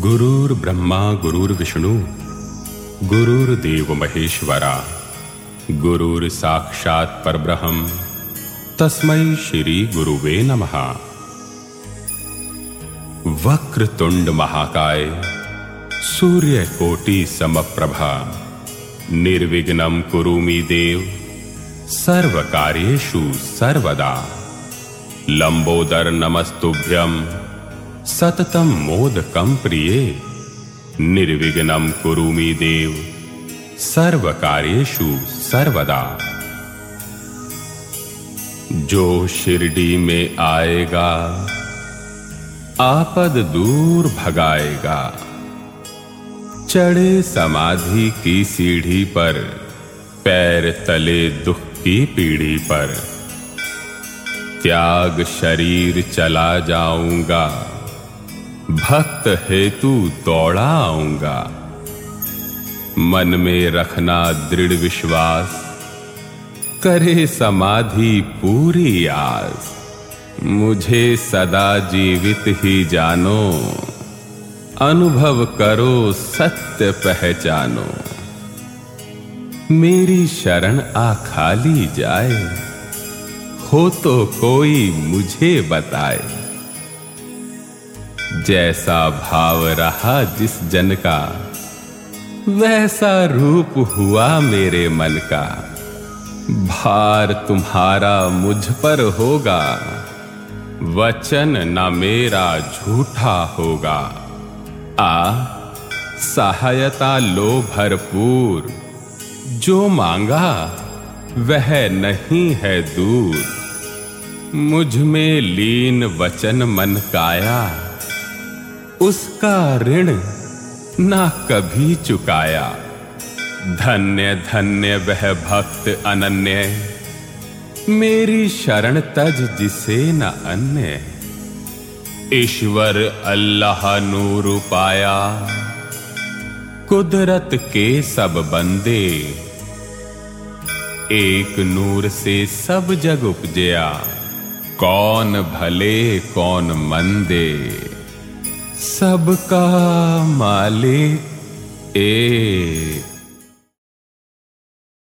गुरुर्ब्रह्मा गुरुर्विष्णु गुरुर्देव महेश्वरा गुरुर्साक्षात् परब्रह्म तस्मै श्री गुरुवे नमः। वक्रतुंड महाकाय सूर्यकोटि समप्रभा निर्विघ्नं कुरु मे देव सर्वकार्येषु सर्वदा। लंबोदर नमस्तुभ्यं सततं मोदकं प्रिये निर्विघ्नं कुरु मे देव सर्वकार्येषु सर्वदा। जो शिरडी में आएगा आपद दूर भगाएगा। चढ़े समाधि की सीढ़ी पर पैर तले दुख की पीढ़ी पर। त्याग शरीर चला जाऊंगा भक्त हेतु दौड़ा आऊंगा। मन में रखना दृढ़ विश्वास करे समाधि पूरी आस। मुझे सदा जीवित ही जानो अनुभव करो सत्य पहचानो। मेरी शरण आ खाली जाए हो तो कोई मुझे बताए। जैसा भाव रहा जिस जन का वैसा रूप हुआ मेरे मन का। भार तुम्हारा मुझ पर होगा वचन न मेरा झूठा होगा। सहायता लो भरपूर जो मांगा वह नहीं है दूर। मुझ में लीन वचन मन काया उसका ऋण ना कभी चुकाया। धन्य धन्य वह भक्त अनन्य मेरी शरण तज जिसे न अन्य। ईश्वर अल्लाह नूर पाया कुदरत के सब बंदे। एक नूर से सब जग उपजया कौन भले कौन मंदे। सबका मालिक एक।